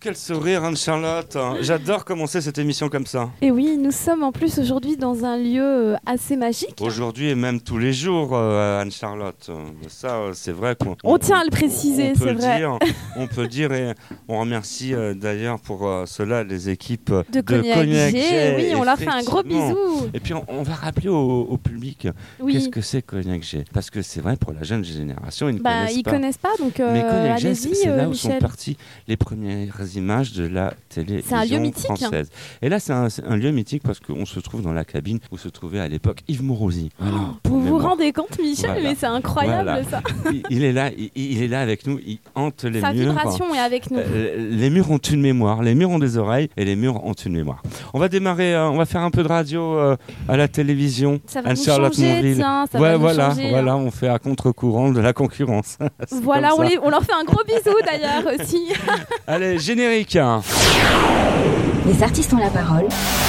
quel sourire, Anne-Charlotte. J'adore commencer cette émission comme ça. Et oui, nous sommes en plus aujourd'hui dans un lieu assez magique. Aujourd'hui et même tous les jours, Anne-Charlotte. Ça, c'est vrai qu'on... On tient à le préciser, c'est vrai. On peut dire, et on remercie d'ailleurs pour cela les équipes de Cognac G. Oui, on leur fait un gros bisou. Et puis on va rappeler au public qu'est-ce que c'est Cognac G. Parce que c'est vrai, pour la jeune génération, ils ne connaissent pas. Donc mais Cognac G, c'est là où Michel. sont parties les premières images de la télévision c'est un lieu mythique, française. Et là, c'est un lieu mythique parce qu'on se trouve dans la cabine où se trouvait à l'époque Yves Morosi. Voilà, vous vous rendez compte, Michel? Voilà. Mais c'est incroyable, ça. Il est là avec nous, il hante les murs. Sa vibration est avec nous. Les murs ont une mémoire, les murs ont des oreilles et les murs ont une mémoire. On va démarrer, on va faire un peu de radio à la télévision. Ça va nous changer, tiens, ça va nous changer. Voilà, on fait à contre-courant de la concurrence. Voilà, on leur fait un gros bisou d'ailleurs aussi. Allez, générique. Les artistes ont la parole.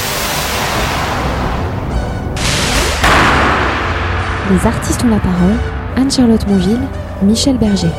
Les artistes ont la parole. Anne-Charlotte Monville, Michel Berger.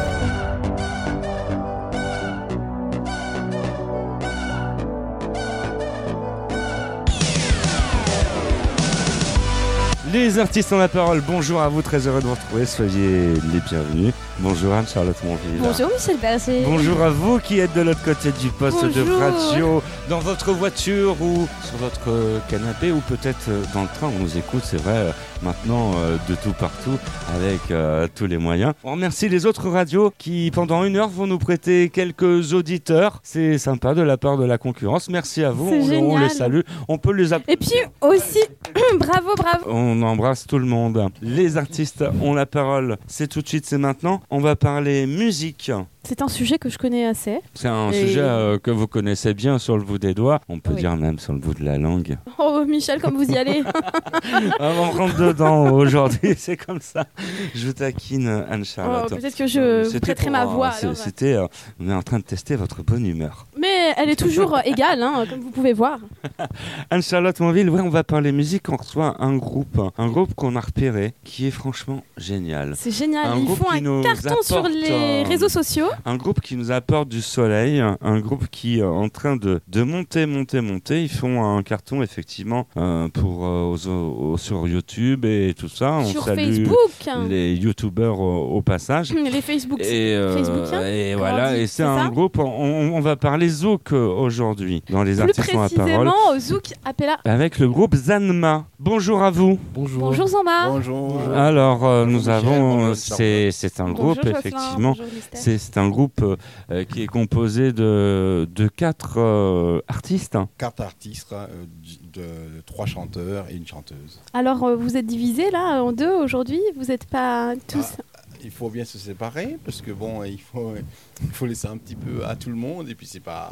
Les artistes ont la parole, bonjour à vous, très heureux de vous retrouver, soyez les bienvenus. Bonjour Anne-Charlotte Monville. Bonjour Michel Berger. Bonjour à vous qui êtes de l'autre côté du poste de radio, dans votre voiture ou sur votre canapé ou peut-être dans le train, on nous écoute, c'est vrai, maintenant de tout partout avec tous les moyens. On remercie les autres radios qui pendant 1 heure vont nous prêter quelques auditeurs. C'est sympa de la part de la concurrence, merci à vous, on les salue, on peut les applaudir. Et puis aussi, bravo. On embrasse tout le monde. Les artistes ont la parole. C'est tout de suite, c'est maintenant. On va parler musique. C'est un sujet que je connais assez. C'est un sujet que vous connaissez bien sur le bout des doigts. On peut dire même sur le bout de la langue. Oh Michel, comme vous y allez. On rentre dedans aujourd'hui, c'est comme ça. Je vous taquine Anne-Charlotte. Peut-être que je prêterai ma voix. On est en train de tester votre bonne humeur. Mais elle est toujours égale, comme vous pouvez voir. Anne-Charlotte Monville, on va parler musique. On reçoit un groupe qu'on a repéré, qui est franchement génial. C'est génial, ils font un carton sur les réseaux sociaux. Un groupe qui nous apporte du soleil, un groupe qui est en train de monter. Ils font un carton effectivement sur YouTube et tout ça. On sur salue Facebook. Les youtubeurs au passage. Les Facebookiens. Et voilà, et c'est un groupe, on va parler Zouk aujourd'hui dans les artistes ont la parole. Plus précisément Zouk Appella. Avec le groupe Zanma. Bonjour à vous. Bonjour Zanma. Bonjour. Alors nous avons, c'est un groupe effectivement. C'est un groupe qui est composé de 4 artistes. 4 artistes, de 3 chanteurs et une chanteuse. Alors vous êtes divisés là en 2 aujourd'hui, vous n'êtes pas tous... Il faut bien se séparer parce que bon, il faut laisser un petit peu à tout le monde et puis c'est pas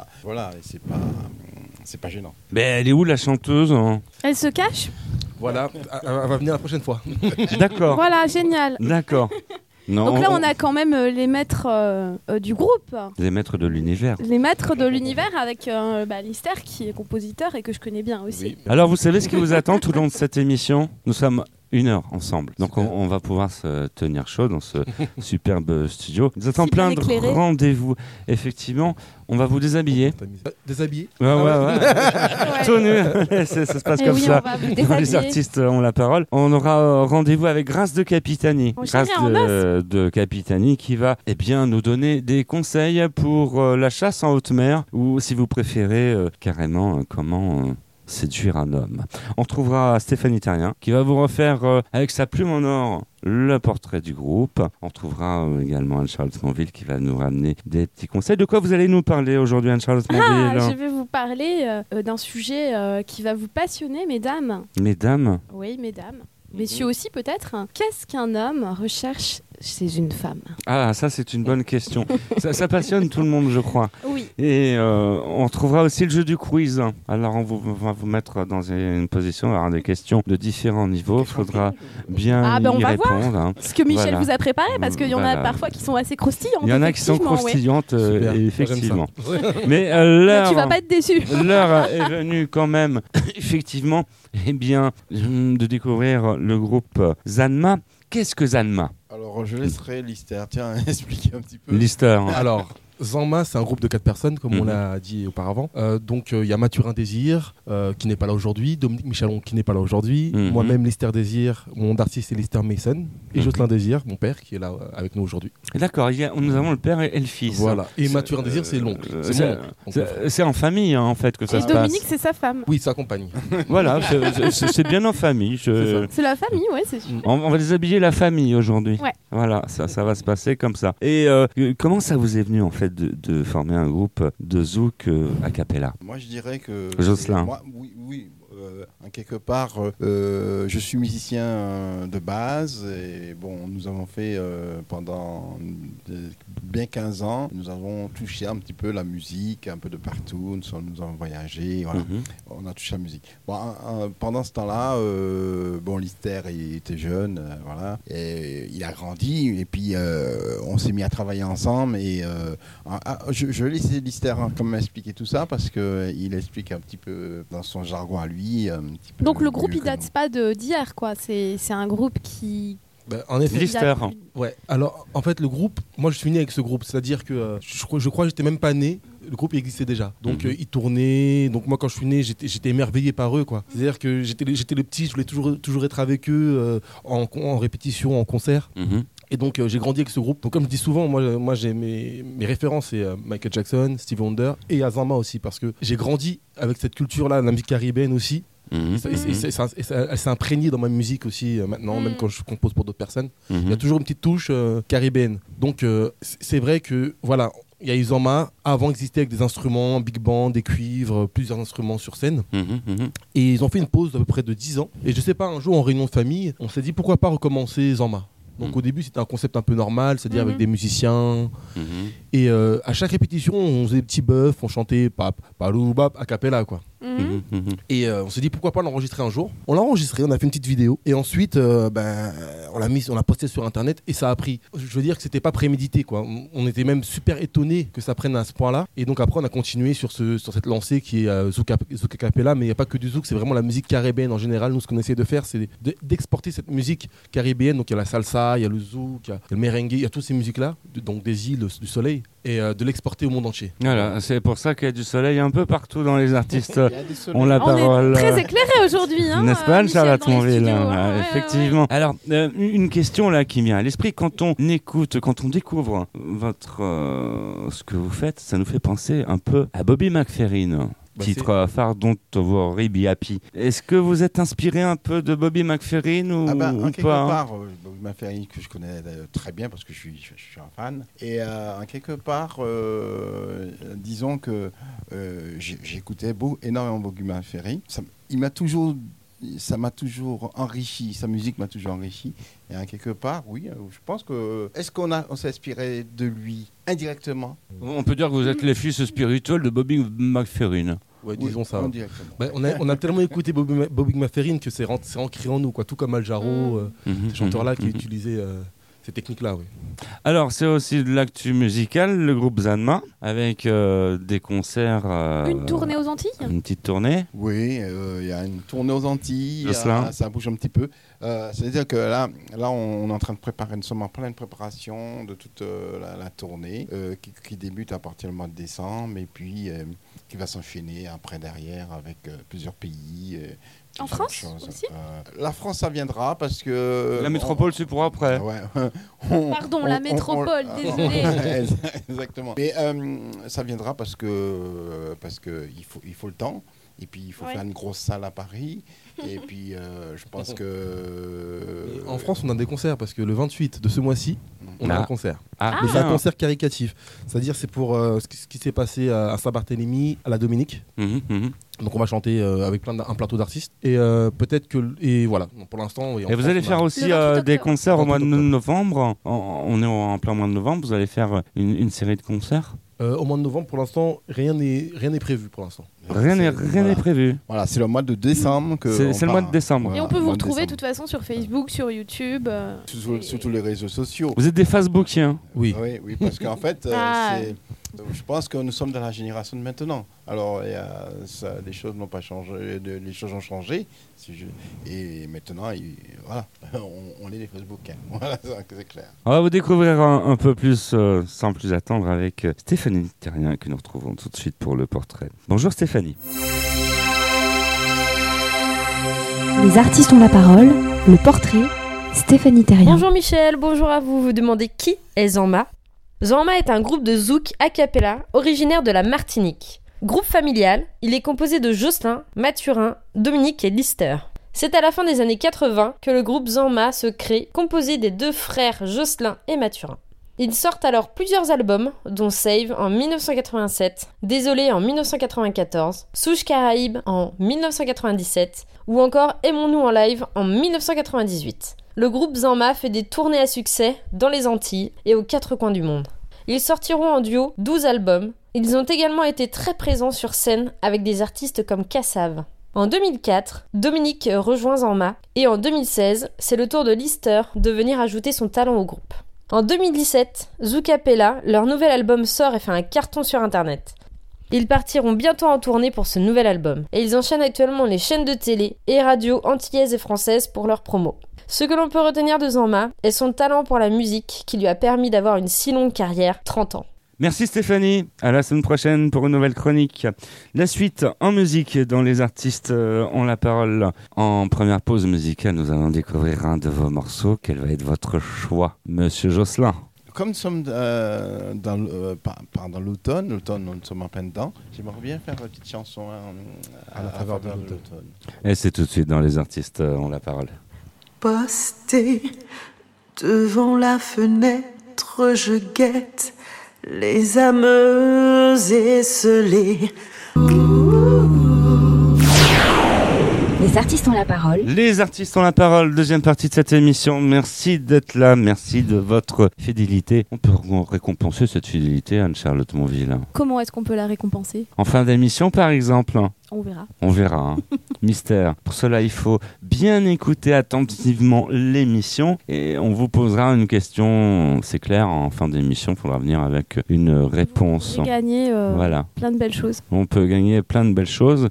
gênant. Mais elle est où la chanteuse? Elle se cache? Voilà, elle va venir la prochaine fois. D'accord. Voilà, génial. D'accord. Non, donc là, on a quand même les maîtres du groupe. Les maîtres de l'univers. Les maîtres de l'univers avec Lister qui est compositeur et que je connais bien aussi. Oui. Alors, vous savez ce qui vous attend tout au long de cette émission? Nous sommes 1 heure ensemble. Donc on va pouvoir se tenir chaud dans ce superbe studio. Nous attend plein de rendez-vous. Effectivement, on va vous déshabiller. Déshabiller? Ouais. Tout nu. Ça se passe comme ça. Les artistes ont la parole. On aura rendez-vous avec Grâce de Capitani. Grâce de Capitani qui va nous donner des conseils pour la chasse en haute mer ou si vous préférez carrément comment... séduire un homme. On retrouvera Stéphanie Terrien qui va vous refaire avec sa plume en or le portrait du groupe. On retrouvera également Anne-Charlotte Monville qui va nous ramener des petits conseils. De quoi vous allez nous parler aujourd'hui, Anne-Charlotte Monville? Je vais vous parler d'un sujet qui va vous passionner, mesdames. Mesdames? Oui, mesdames. Messieurs aussi peut-être. Qu'est-ce qu'un homme recherche chez une femme? Ah, ça c'est une bonne question. ça passionne tout le monde, je crois. Oui. Et on retrouvera aussi le jeu du quiz. Alors on va vous mettre dans une position, avoir des questions de différents niveaux. Il faudra bien y répondre. Voir ce que Michel vous a préparé, parce qu'il y en a parfois qui sont assez croustillantes. Il y en a qui sont croustillantes, effectivement. Mais tu vas pas être déçu. L'heure est venue quand même, effectivement, de découvrir le groupe Zanma. Qu'est-ce que Zanma? Alors je laisserai Lister, expliquer un petit peu. Lister. Alors, Zanma, c'est un groupe de 4 personnes, comme on l'a dit auparavant. Donc, il y a Mathurin Désir, qui n'est pas là aujourd'hui, Dominique Michalon, qui n'est pas là aujourd'hui, moi-même, Lister Désir, mon artiste, c'est Lister Mason, et Jocelyn Désir, mon père, qui est là avec nous aujourd'hui. D'accord, nous avons le père et le fils. Voilà. Et Mathurin Désir, c'est l'oncle. C'est en famille, hein, en fait, que ça se passe. Et Dominique, c'est sa femme. Oui, sa compagne. Voilà, c'est bien en famille. C'est la famille, ouais, c'est sûr. On va déshabiller la famille aujourd'hui. Ouais. Voilà, ça va se passer comme ça. Et comment ça vous est venu, en fait, de former un groupe de zouk a cappella? Moi, je dirais que... Jocelyn. Oui. En quelque part, je suis musicien de base et bon, nous avons fait pendant bien 15 ans, nous avons touché un petit peu la musique, un peu de partout, nous avons voyagé, voilà. On a touché la musique. Bon, pendant ce temps-là, Lister était jeune, voilà, et il a grandi et puis on s'est mis à travailler ensemble et je vais laisser Lister comme expliquer tout ça parce qu'il explique un petit peu dans son jargon à lui. Donc le groupe il date pas d'hier quoi, c'est un groupe qui... en effet, Lister. Ouais. Alors en fait le groupe, moi je suis né avec ce groupe, c'est-à-dire que je crois que j'étais même pas né, le groupe existait déjà. Donc ils tournaient, donc moi quand je suis né j'étais émerveillé par eux quoi. C'est-à-dire que j'étais le petit, je voulais toujours être avec eux en répétition, en concert. Et donc j'ai grandi avec ce groupe. Donc comme je dis souvent, moi j'ai mes références, c'est Michael Jackson, Stevie Wonder et Azama aussi, parce que j'ai grandi avec cette culture-là, la musique caribéenne aussi. Elle s'est imprégnée dans ma musique aussi maintenant, même quand je compose pour d'autres personnes. Il y a toujours une petite touche caribéenne. Donc c'est vrai que voilà, il y a Izama, avant existait avec des instruments, big band, des cuivres, plusieurs instruments sur scène. Et ils ont fait une pause d'à peu près de 10 ans. Et je sais pas, un jour en réunion de famille, on s'est dit pourquoi pas recommencer Zama. Donc au début c'était un concept un peu normal, c'est-à-dire avec des musiciens. Et à chaque répétition on faisait des petits bœufs, on chantait pap, palou, bap, a cappella quoi. Et on s'est dit pourquoi pas l'enregistrer un jour. On l'a enregistré, on a fait une petite vidéo et ensuite on l'a posté sur internet et ça a pris. Je veux dire que c'était pas prémédité quoi. On était même super étonnés que ça prenne à ce point-là. Et donc après on a continué sur cette lancée qui est Zouk a cappella, mais il n'y a pas que du zouk, c'est vraiment la musique caribéenne en général. Nous ce qu'on essaie de faire c'est d'exporter cette musique caribéenne. Donc il y a la salsa, il y a le zouk, il y a le merengue, il y a toutes ces musiques-là, donc des îles du soleil, et de l'exporter au monde entier. Voilà, c'est pour ça qu'il y a du soleil un peu partout dans les artistes. On la parole. On est très éclairé aujourd'hui, hein, n'est-ce pas, Charlotte Monville? Effectivement. Ouais. Alors, une question là qui me vient à l'esprit, quand on écoute, quand on découvre ce que vous faites, ça nous fait penser un peu à Bobby McFerrin. Titre phare Don't Worry Be Happy. Est-ce que vous êtes inspiré un peu de Bobby McFerrin ou en quelque pas part, Bobby McFerrin que je connais très bien parce que je suis un fan. Et en quelque part, disons que j'écoutais énormément Bobby McFerrin. Ça m'a toujours enrichi, sa musique m'a toujours enrichi. Et en quelque part, oui, je pense que... Est-ce qu'on s'est inspiré de lui indirectement? On peut dire que vous êtes les fils spirituels de Bobby McFerrin. Ouais, disons ça. On a tellement écouté Bobby McFerrin que c'est ancré en nous, quoi. Tout comme Al Jarreau, ces chanteurs-là qui utilisaient ces techniques-là. Oui. Alors, c'est aussi de l'actu musical, le groupe Zanma, avec des concerts... une tournée aux Antilles? Une petite tournée? Oui, il y a une tournée aux Antilles, ça bouge un petit peu. C'est-à-dire que là on est en train de préparer, nous sommes en pleine préparation de toute la tournée qui débute à partir du mois de décembre et puis qui va s'enchaîner après derrière avec plusieurs pays. En France aussi la France, ça viendra parce que... La métropole, c'est pour après. Pardon, la métropole, désolé. Exactement. Mais ça viendra parce que il faut le temps. Et puis, il faut faire une grosse salle à Paris. Et puis, je pense que... En France, on a des concerts, parce que le 28 de ce mois-ci, on a un concert. Mais c'est un concert caricatif. C'est-à-dire, c'est pour ce qui s'est passé à Saint-Barthélemy, à la Dominique. Donc, on va chanter avec un plateau d'artistes. Et peut-être que... Et voilà, donc, pour l'instant... Et vous allez faire aussi des concerts au mois de novembre. On est en plein mois de novembre. Vous allez faire une série de concerts au mois de novembre, pour l'instant, rien n'est prévu pour l'instant. Rien n'est prévu. Voilà, c'est le mois de décembre que. C'est le mois de décembre. Et on peut vous retrouver de toute façon sur Facebook, sur YouTube. Sur tous les réseaux sociaux. Vous êtes des Facebookiens? Oui. Oui, parce qu'en fait, Je pense que nous sommes dans la génération de maintenant. Alors, les choses n'ont pas changé, les choses ont changé. Et maintenant, voilà, on est des Facebookers. Voilà, c'est clair. On va vous découvrir un peu plus, sans plus attendre, avec Stéphanie Terrien, que nous retrouvons tout de suite pour le portrait. Bonjour Stéphanie. Les artistes ont la parole, le portrait, Stéphanie Terrien. Bonjour Michel, bonjour à vous. Vous demandez qui est Zanma ? Zanma est un groupe de zouk a cappella originaire de la Martinique. Groupe familial, il est composé de Jocelyn, Mathurin, Dominique et Lister. C'est à la fin des années 80 que le groupe Zanma se crée, composé des 2 frères Jocelyn et Mathurin. Ils sortent alors plusieurs albums, dont Save en 1987, Désolé en 1994, Souche Caraïbes en 1997 ou encore Aimons-nous en live en 1998. Le groupe Zanma fait des tournées à succès dans les Antilles et aux 4 coins du monde. Ils sortiront en duo 12 albums. Ils ont également été très présents sur scène avec des artistes comme Kassav. En 2004, Dominique rejoint Zanma et en 2016, c'est le tour de Lister de venir ajouter son talent au groupe. En 2017, Zoukapella, leur nouvel album sort et fait un carton sur internet. Ils partiront bientôt en tournée pour ce nouvel album et ils enchaînent actuellement les chaînes de télé et radio antillaises et françaises pour leur promo. Ce que l'on peut retenir de Zanma est son talent pour la musique qui lui a permis d'avoir une si longue carrière, 30 ans. Merci Stéphanie, à la semaine prochaine pour une nouvelle chronique. La suite en musique dans Les artistes ont la parole. En première pause musicale, nous allons découvrir un de vos morceaux. Quel va être votre choix, Monsieur Jocelyn ? Comme nous sommes dans l'automne, nous sommes en plein dedans, j'aimerais bien faire une petite chanson à la faveur de l'automne. Et c'est tout de suite dans Les artistes ont la parole. Posté devant la fenêtre, je guette les âmes esselées. Les artistes ont la parole. Les artistes ont la parole, deuxième partie de cette émission. Merci d'être là, merci de votre fidélité. On peut récompenser cette fidélité, Anne-Charlotte Monville. Comment est-ce qu'on peut la récompenser ? En fin d'émission, par exemple. On verra. On verra, hein. Mystère. Pour cela, il faut bien écouter attentivement l'émission et on vous posera une question, c'est clair, en fin d'émission, il faudra venir avec une réponse. Vous pouvez gagner voilà. plein de belles choses. On peut gagner plein de belles choses.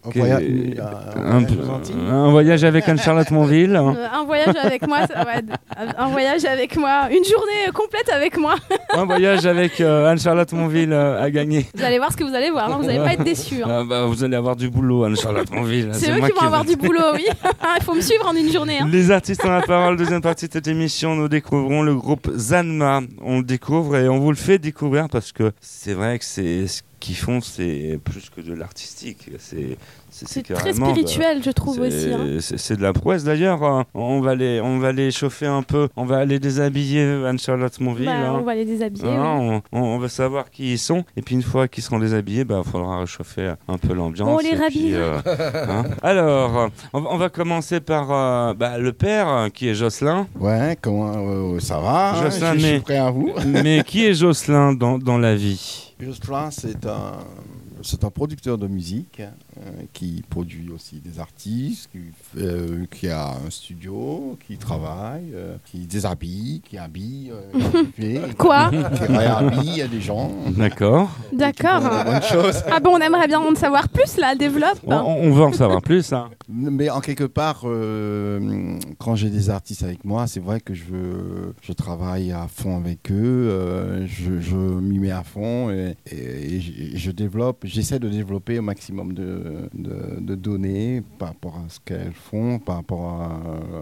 Un voyage avec Anne-Charlotte Monville. Un voyage avec moi, un voyage avec moi, une journée complète avec moi. Un voyage avec Anne-Charlotte Monville à gagner. Vous allez voir ce que vous allez voir, hein. Vous n'allez pas être déçus. Hein. Vous allez avoir du boulot, Anne-Charlotte Monville. C'est eux qui vont avoir du boulot, oui. Il faut me suivre en une journée. Hein. Les artistes ont la parole, deuxième partie de cette émission, nous découvrons le groupe Zanma. On le découvre et on vous le fait découvrir parce que c'est vrai que ce qu'ils font, c'est plus que de l'artistique. C'est très spirituel, je trouve aussi. Hein. C'est de la prouesse d'ailleurs. On va les chauffer un peu. On va les déshabiller, Anne-Charlotte Monville. On va les déshabiller. Oui. On va savoir qui ils sont. Et puis une fois qu'ils seront déshabillés, il faudra réchauffer un peu l'ambiance. On les rhabille. Alors, on va commencer par le père, qui est Jocelyn. Ouais, comment ça va? Jocelyn, je suis prêt à vous. Mais qui est Jocelyn dans la vie? Jocelyn, c'est un producteur de musique qui produit aussi des artistes, qui a un studio, qui travaille, qui déshabille, qui habille, Quoi qui réhabille des gens. D'accord. Ah bon, on aimerait bien en savoir plus là, développe. On veut en savoir plus. Hein. Mais en quelque part, quand j'ai des artistes avec moi, c'est vrai que je travaille à fond avec eux, je m'y mets à fond et je développe. J'essaie de développer au maximum de données par rapport à ce qu'elles font, par rapport à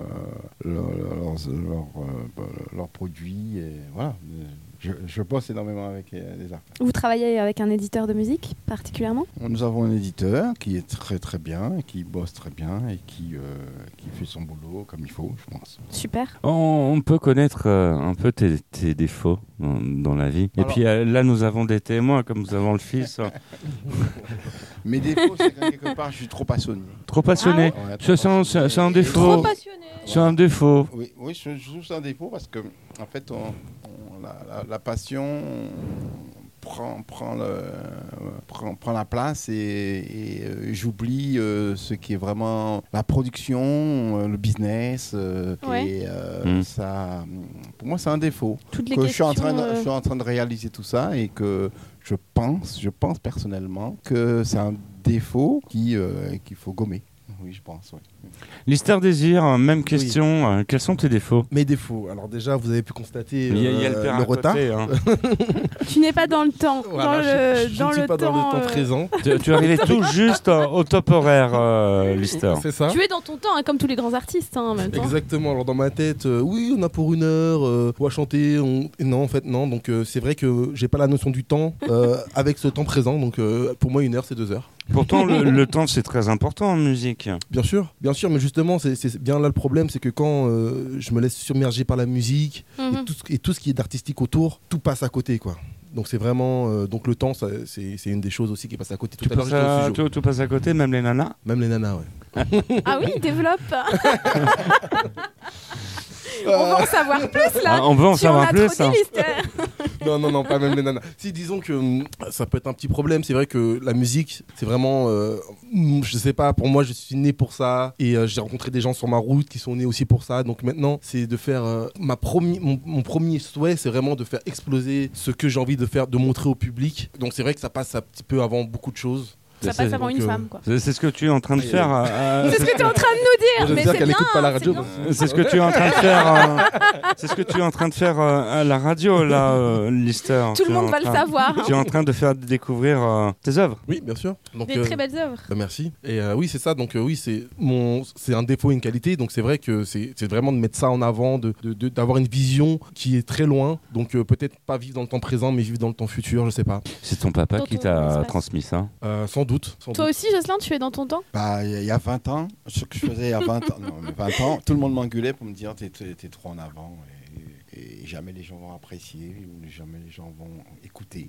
leurs produits. Et voilà. Je bosse énormément avec les artistes. Vous travaillez avec un éditeur de musique particulièrement ? Nous avons un éditeur qui est très très bien, qui bosse très bien et qui fait son boulot comme il faut, je pense. Super. On peut connaître un peu tes défauts dans la vie. Alors, et puis là, nous avons des témoins, comme nous avons le fils. Mes défauts, c'est qu'à quelque part, je suis trop passionné. Trop passionné. Ouais, c'est un défaut. Trop passionné. C'est un défaut. Oui, je trouve que c'est un défaut parce que, en fait, la passion prend la place et j'oublie ce qui est vraiment la production, le business. Et ça, pour moi, c'est un défaut. Toutes les questions, je suis en train de réaliser tout ça et que je pense personnellement que c'est un défaut qu'il faut gommer. Oui, je pense, oui. Lister Désir, même question. Quels sont tes défauts ? Mes défauts. Alors déjà, vous avez pu constater il y a le retard. Côté, hein. Tu n'es pas dans le temps. Voilà, je ne suis pas dans le temps présent. Tu es arrivé tout juste au top horaire, Lister. C'est ça. Tu es dans ton temps, comme tous les grands artistes, en même temps. Exactement. Alors dans ma tête, oui, on a pour 1 heure, on va chanter. Non, en fait, non. Donc c'est vrai que j'ai pas la notion du temps avec ce temps présent. Donc pour moi, 1 heure, c'est 2 heures. Pourtant, le temps, c'est très important en musique. Bien sûr, mais justement, c'est bien là le problème, c'est que quand je me laisse submerger par la musique et tout ce qui est d'artistique autour, tout passe à côté, quoi. Donc c'est vraiment donc le temps, c'est une des choses aussi qui passe à côté. Tout passe à côté, même les nanas. Même les nanas, ouais. Ah oui, développe. On va en savoir plus là. On veut en savoir plus. Non, pas même les nanas. Si, disons que ça peut être un petit problème. C'est vrai que la musique, c'est vraiment, je sais pas, pour moi, je suis né pour ça. Et j'ai rencontré des gens sur ma route qui sont nés aussi pour ça. Donc maintenant, c'est de faire mon premier souhait, c'est vraiment de faire exploser ce que j'ai envie de faire, de montrer au public. Donc c'est vrai que ça passe un petit peu avant beaucoup de choses. Ça passe avant une femme, quoi. C'est ce que tu es en train de faire. C'est ce que tu es en train de nous dire. Mais c'est qu'elle bien. Écoute pas la radio. C'est ce que tu es en train de faire. C'est ce que tu es en train de faire à la radio, là, Lister. Tout le monde va le savoir. Tu es en train de faire découvrir tes œuvres. Oui, bien sûr. Donc, des très belles œuvres. Merci. Et oui, c'est ça. Donc oui, c'est un défaut et une qualité. Donc c'est vrai que c'est vraiment de mettre ça en avant, d'avoir une vision qui est très loin. Donc peut-être pas vivre dans le temps présent, mais vivre dans le temps futur. Je sais pas. C'est ton papa qui t'a transmis ça. Sans doute. Toi aussi, Jocelyn, tu es dans ton temps ? Il y a 20 ans, ce que je faisais il y a 20 ans, non, mais 20 ans, tout le monde m'engueulait pour me dire t'es trop en avant et jamais les gens vont apprécier ou jamais les gens vont écouter.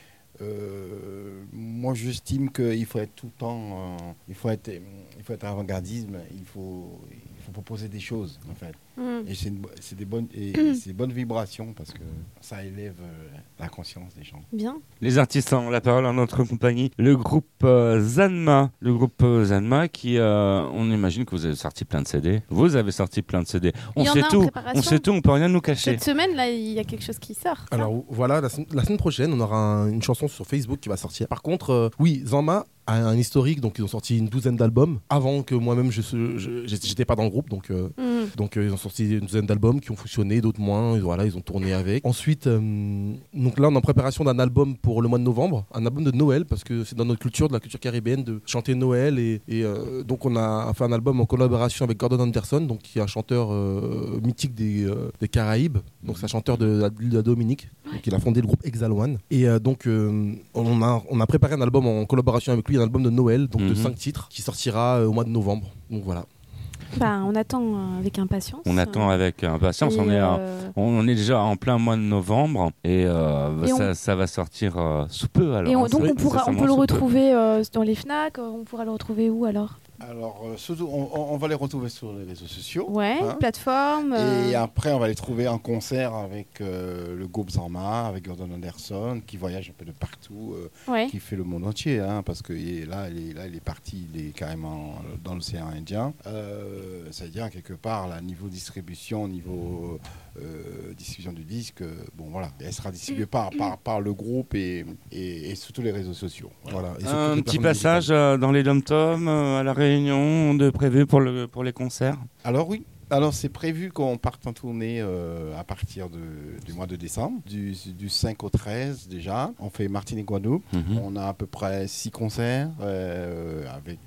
Moi, j'estime qu'il faut être tout le temps, il faut être avant-gardisme, il faut proposer des choses en fait. Et c'est des bonnes vibrations parce que ça élève la conscience des gens. Bien. Les artistes ont la parole en notre compagnie. Le groupe Zanma. Le groupe Zanma qui, on imagine que vous avez sorti plein de CD. Vous avez sorti plein de CD. On sait tout, on peut rien nous cacher. Cette semaine, là, il y a quelque chose qui sort. Alors voilà, la semaine prochaine, on aura une chanson sur Facebook qui va sortir. Par contre, oui, Zanma a un historique, donc ils ont sorti une 12aine d'albums avant que moi-même j'étais pas dans le groupe, donc ils ont sorti une 12aine d'albums qui ont fonctionné, d'autres moins, et voilà, ils ont tourné avec. Ensuite, donc là on est en préparation d'un album pour le mois de novembre, un album de Noël, parce que c'est dans notre culture, de la culture caribéenne, de chanter Noël, et donc on a fait un album en collaboration avec Gordon Anderson, donc qui est un chanteur mythique des Caraïbes, donc c'est un chanteur de l'île de la Dominique, donc il a fondé le groupe Exal One, et donc on a préparé un album en collaboration avec lui, un album de Noël, donc de 5 titres, qui sortira au mois de novembre. Donc voilà. On attend avec impatience. On attend avec impatience. On est déjà en plein mois de novembre et ça va sortir sous peu. Alors. Et donc on peut le retrouver dans les Fnac. On pourra le retrouver où alors ? Alors, surtout, on va les retrouver sur les réseaux sociaux. Ouais, plateforme. Et après, on va les trouver en concert avec le groupe Zanma, avec Gordon Anderson, qui voyage un peu de partout, qui fait le monde entier, parce que là, il est parti, il est carrément dans l'océan Indien. C'est-à-dire, quelque part, là, niveau distribution, niveau distribution du disque, elle sera distribuée par le groupe et sur tous les réseaux sociaux. Voilà. Un petit passage dans les dom-toms à la Réunion de prévu pour les concerts. Alors oui. Alors c'est prévu qu'on parte en tournée à partir du mois de décembre, du 5 au 13 déjà. On fait Martinique Guadeloupe. On a à peu près 6 concerts avec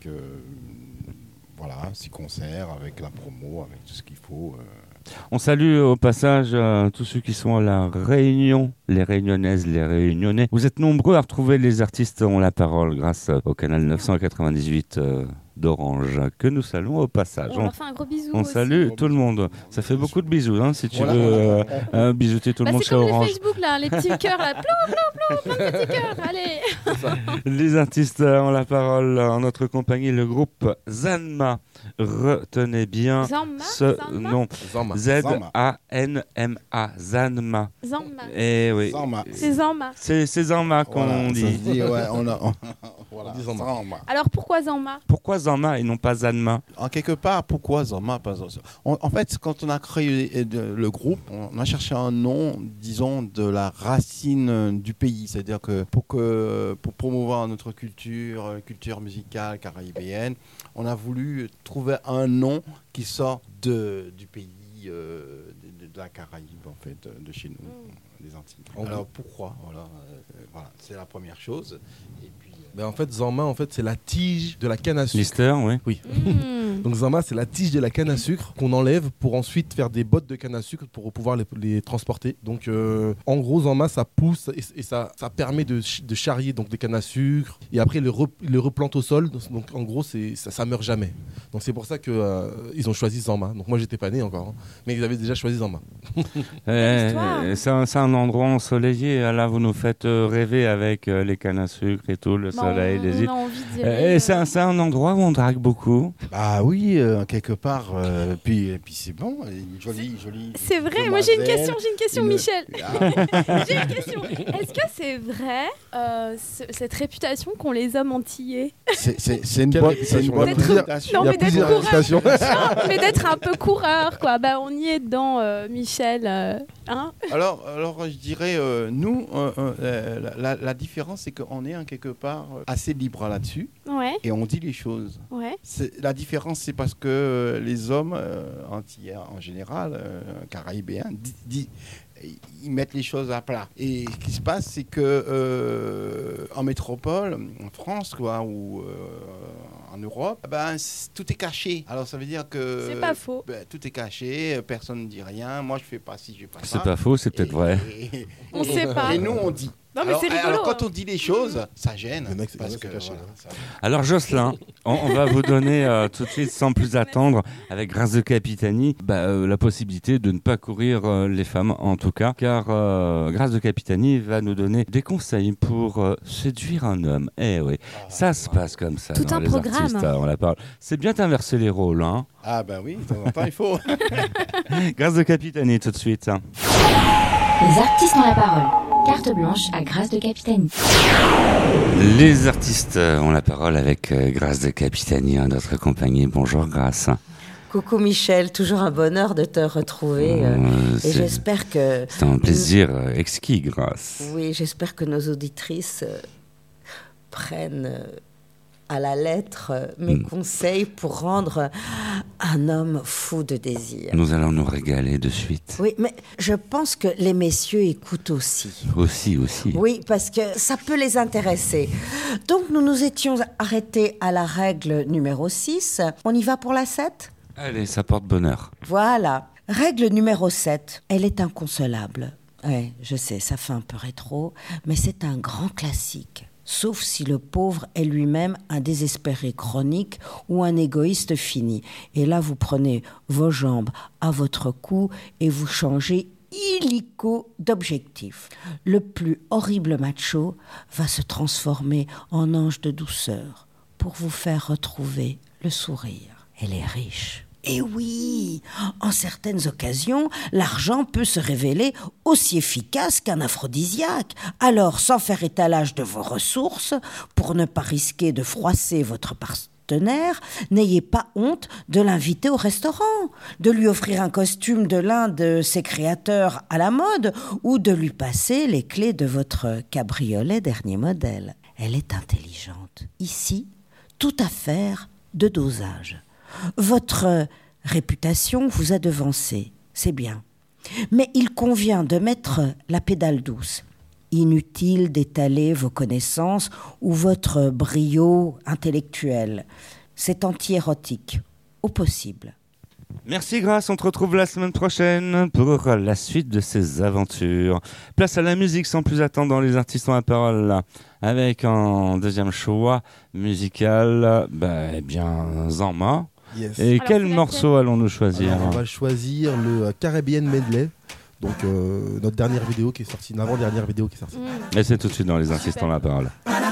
6 concerts avec la promo, avec tout ce qu'il faut. On salue au passage tous ceux qui sont à la Réunion, les Réunionnaises, les Réunionnais. Vous êtes nombreux à retrouver les artistes ont la parole grâce au canal 998 d'Orange, que nous saluons au passage. On leur fait un gros bisou. On salue tout le monde. Ça fait beaucoup de bisous, si tu veux bisouter tout le monde chez Orange. C'est comme les Facebook, là, les petits cœurs, là, plein de petits cœurs, allez. Les artistes ont la parole en notre compagnie, le groupe Zanma. Retenez bien ce nom. Z-A-N-M-A. Zanma. Zanma. Eh oui. Zanma. C'est Zanma. C'est Zanma qu'on dit. On dit, on dit Zanma. Alors pourquoi Zanma ? Pourquoi Zanma ? Zanma et non pas Zanma? En quelque part, pourquoi Zanma pas Zanma? En fait, quand on a créé le groupe, on a cherché un nom, disons, de la racine du pays. C'est-à-dire que pour promouvoir notre culture musicale caribéenne, on a voulu trouver un nom qui sort du pays, de la Caraïbe, en fait, de chez nous, des Antilles. Alors pourquoi? Voilà, c'est la première chose. Et puis, en fait, Zanma, c'est la tige de la canne à sucre. Lister, oui. Donc Zanma, c'est la tige de la canne à sucre qu'on enlève pour ensuite faire des bottes de canne à sucre pour pouvoir les transporter. Donc en gros, Zanma, ça pousse et ça permet de charrier donc, des cannes à sucre et après le replante au sol. Donc en gros, ça meurt jamais. Donc c'est pour ça qu'ils ont choisi Zanma. Donc moi, j'étais pas né encore, mais ils avaient déjà choisi Zanma. C'est un endroit ensoleillé. Là, vous nous faites rêver avec les cannes à sucre et tout, le soleil, les îles. C'est un endroit où on drague beaucoup. Bah oui, quelque part. Puis c'est bon, une jolie. C'est vrai. Moi j'ai une question, Michel. J'ai une question. Est-ce que c'est vrai cette réputation qu'ont les hommes antillais? C'est une bonne réputation. Non, mais d'être un peu coureur, quoi. Bah on y est dedans, Michel. Hein? Alors je dirais, nous, la différence, c'est qu'on est en quelque part assez libre là-dessus. Ouais. Et on dit les choses. Ouais. La différence, c'est parce que les hommes antillais en général, caribéens, ils mettent les choses à plat. Et ce qui se passe, c'est que en métropole, en France, quoi, ou en Europe, tout est caché. Alors ça veut dire que c'est pas faux. Tout est caché, personne ne dit rien. Moi, je fais pas ci, je fais pas ça. C'est pas faux, c'est peut-être vrai. On sait pas. Et nous, on dit. Non, mais c'est rigolo. Alors quand on dit les choses, ça gêne. Alors Jocelyn, on va vous donner tout de suite, sans plus attendre, avec Grâce de Capitanie, la possibilité de ne pas courir les femmes en tout cas, car Grâce de Capitanie va nous donner des conseils pour séduire un homme. Eh oui, ça se passe comme ça. Tout dans un les programme. Artistes, on la parle. C'est bien d'inverser les rôles, hein. Ah ben oui, de temps en temps il faut. Grâce de Capitanie tout de suite. Les artistes ont la parole. Carte blanche à Grâce de Capitanie. Les artistes ont la parole avec Grâce de Capitanie en notre compagnie. Bonjour Grâce. Coucou Michel, toujours un bonheur de te retrouver. Et j'espère que... C'est un plaisir exquis, Grâce. Oui, j'espère que nos auditrices prennent à la lettre mes conseils pour rendre un homme fou de désir. Nous allons nous régaler de suite. Oui, mais je pense que les messieurs écoutent aussi. Aussi. Oui, parce que ça peut les intéresser. Donc nous nous étions arrêtés à la règle numéro 6. On y va pour la 7 ? Allez, ça porte bonheur. Voilà. Règle numéro 7, elle est inconsolable. Ouais, je sais, ça fait un peu rétro, mais c'est un grand classique. Sauf si le pauvre est lui-même un désespéré chronique ou un égoïste fini. Et là, vous prenez vos jambes à votre cou et vous changez illico d'objectif. Le plus horrible macho va se transformer en ange de douceur pour vous faire retrouver le sourire. Elle est riche. Et oui, en certaines occasions, l'argent peut se révéler aussi efficace qu'un aphrodisiaque. Alors, sans faire étalage de vos ressources, pour ne pas risquer de froisser votre partenaire, n'ayez pas honte de l'inviter au restaurant, de lui offrir un costume de l'un de ses créateurs à la mode ou de lui passer les clés de votre cabriolet dernier modèle. Elle est intelligente. Ici, toute affaire de dosage. Votre réputation vous a devancé, c'est bien. Mais il convient de mettre la pédale douce. Inutile d'étaler vos connaissances ou votre brio intellectuel. C'est anti-érotique, au possible. Merci Grâce, on te retrouve la semaine prochaine pour la suite de ces aventures. Place à la musique sans plus attendre dans Les Artistes ont la parole, avec un deuxième choix musical, Zanma. Yes. Et alors, quel morceau allons-nous choisir? On va choisir le Caribbean Medley, donc notre dernière vidéo qui est sortie, une avant-dernière vidéo qui est sortie. Et c'est tout de suite dans Les Artistes ont la parole.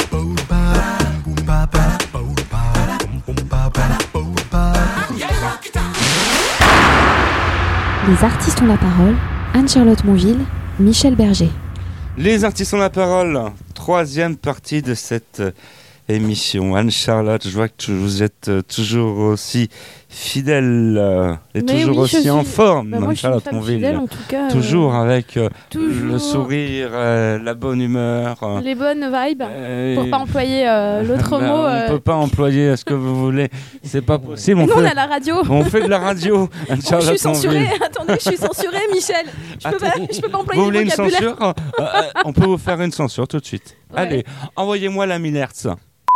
Les artistes ont la parole. Anne-Charlotte Monville, Michel Berger. Les Artistes ont la parole, troisième partie de cette émission. Anne-Charlotte, je vois que vous êtes toujours aussi fidèle et toujours aussi en forme. Anne-Charlotte Monville, toujours avec le sourire, la bonne humeur. Les bonnes vibes, pour pas employer l'autre mot. On ne peut pas employer ce que vous voulez, c'est pas possible. Nous, on a la radio. On fait de la radio. Je suis censurée, attendez, je suis censurée, Michel. Je peux pas employer vous voulez le vocabulaire. Une censure on peut vous faire une censure tout de suite. Ouais. Allez, envoyez-moi la 1000 Hz.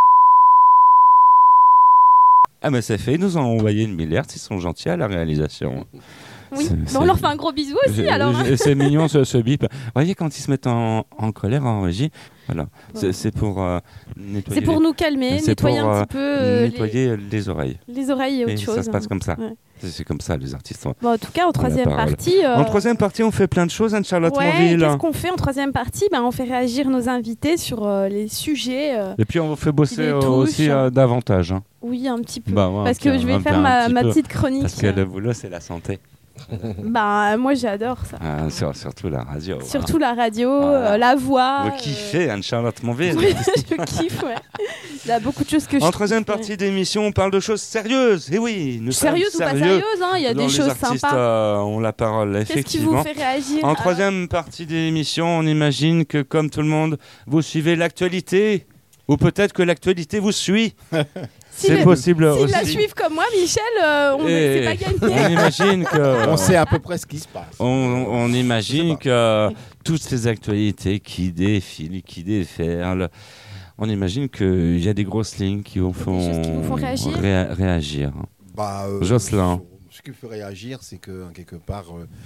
Ah mais c'est fait, ils nous ont envoyé une 1000 Hz, ils sont gentils à la réalisation. Oui, on leur fait un gros bisou aussi alors. C'est mignon ce bip. Vous voyez quand ils se mettent en colère en régie, voilà. C'est pour nettoyer. C'est pour nous calmer, nettoyer un petit peu. Nettoyer les oreilles. Les oreilles et autre chose. Ça se passe comme ça. Ouais. C'est comme ça les artistes. Bon, en tout cas, en troisième partie. En troisième partie, on fait plein de choses, Anne-Charlotte Monville. Qu'est-ce qu'on fait en troisième partie? On fait réagir nos invités sur les sujets. Et puis on vous fait bosser aussi davantage. Hein. Oui, un petit peu. Parce que je vais faire ma petite chronique. Parce que le boulot, c'est la santé. Moi j'adore ça. Surtout la radio. Surtout la radio, la voix. Vous kiffez Anne-Charlotte Monville. Oui, je kiffe, ouais. Il y a beaucoup de choses que En troisième partie d'émission, on parle de choses sérieuses. Et oui, nous sommes sérieuses ou pas sérieuses, hein. Il y a des choses artistes, sympas. ont la parole, effectivement. Qu'est-ce qui vous fait réagir En troisième partie d'émission, on imagine que comme tout le monde, vous suivez l'actualité. Ou peut-être que l'actualité vous suit. C'est possible aussi. S'ils la suivent comme moi, Michel, c'est pas gagné. On imagine que... On sait à peu près ce qui se passe. On imagine que toutes ces actualités qui défilent, qui déferlent, on imagine qu'il y a des grosses lignes qui vous font réagir. Jocelyn. Ce qui fait réagir, c'est que quelque part,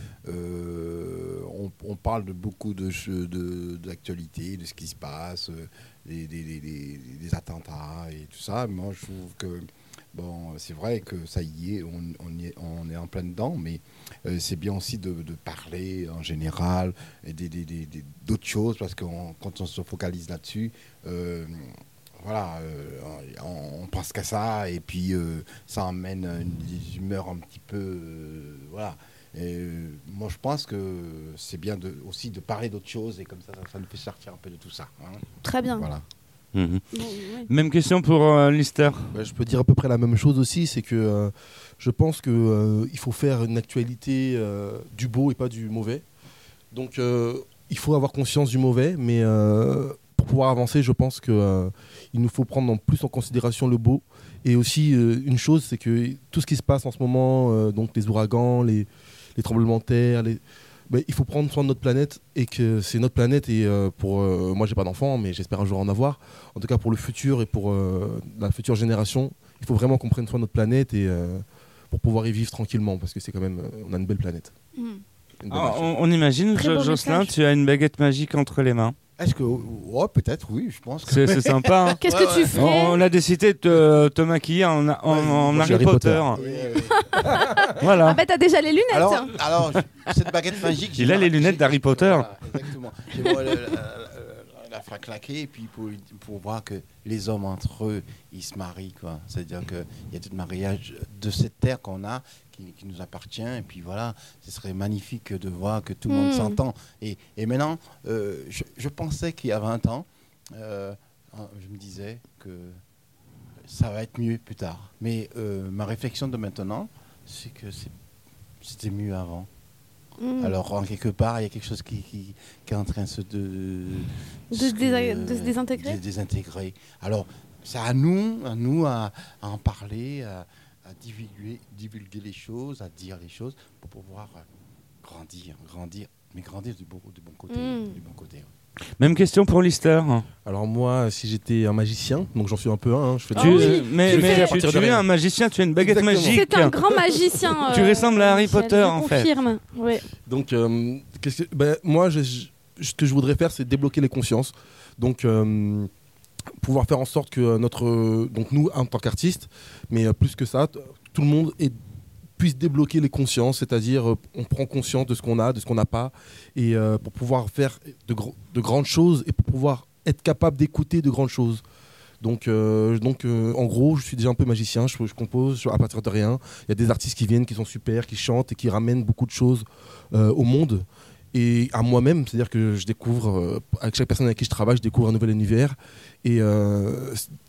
on parle de beaucoup d'actualités, de ce qui se passe, des attentats et tout ça. Moi, je trouve que c'est vrai que ça y est, on est en plein dedans, mais c'est bien aussi de parler en général et d'autres choses, parce que quand on se focalise là-dessus, on pense qu'à ça, et puis ça emmène des humeurs un petit peu... Et moi, je pense que c'est bien aussi de parler d'autres choses, et comme ça nous fait sortir un peu de tout ça. Hein. Très bien. Voilà. Bon, Même question pour Lister. Je peux dire à peu près la même chose aussi, c'est que je pense qu'il faut faire une actualité du beau et pas du mauvais. Donc il faut avoir conscience du mauvais, mais pour pouvoir avancer, je pense qu'il nous faut prendre plus en considération le beau. Et aussi une chose, c'est que tout ce qui se passe en ce moment, donc les ouragans, les tremblements de terre, il faut prendre soin de notre planète, et que c'est notre planète. Et moi, j'ai pas d'enfant, mais j'espère un jour en avoir. En tout cas, pour le futur et pour la future génération, il faut vraiment qu'on prenne soin de notre planète, et pour pouvoir y vivre tranquillement, parce que c'est quand même, on a une belle planète. On imagine, Jocelyn, tu as une baguette magique entre les mains. Est-ce que... peut-être, oui, je pense. C'est sympa. Hein. Qu'est-ce que tu fais? On a décidé de te maquiller en Harry Potter. Oui. Voilà. Ah t'as déjà les lunettes. Alors cette baguette magique... Il a les lunettes d'Harry Potter. Voilà, exactement. La faire claquer, et puis pour voir que les hommes entre eux, ils se marient, quoi. C'est-à-dire qu'il y a tout le mariage de cette terre qu'on a, qui nous appartient, et puis voilà, ce serait magnifique de voir que tout le monde s'entend. Et maintenant, je pensais qu'il y a 20 ans, je me disais que ça va être mieux plus tard. Mais ma réflexion de maintenant, c'est que c'était mieux avant. Alors, en quelque part, il y a quelque chose qui est en train de se désintégrer. Alors, c'est à nous à en parler, à divulguer les choses, à dire les choses, pour pouvoir grandir, mais grandir du bon côté. Même question pour Lister. Alors moi, si j'étais un magicien, donc j'en suis un peu un. Tu es un magicien, tu as une baguette magique. C'est un grand magicien. Tu ressembles à Harry Potter, en fait. Confirme. Oui. Donc, moi, ce que je voudrais faire, c'est débloquer les consciences. Donc, pouvoir faire en sorte que donc nous, en tant qu'artistes, mais plus que ça, tout le monde puisse débloquer les consciences, c'est-à-dire on prend conscience de ce qu'on a, de ce qu'on n'a pas, et pour pouvoir faire de grandes choses, et pour pouvoir être capable d'écouter de grandes choses. Donc en gros, je suis déjà un peu magicien, je compose à partir de rien. Il y a des artistes qui viennent, qui sont super, qui chantent et qui ramènent beaucoup de choses au monde. Et à moi-même, c'est-à-dire que je découvre, avec chaque personne avec qui je travaille, je découvre un nouvel univers. Et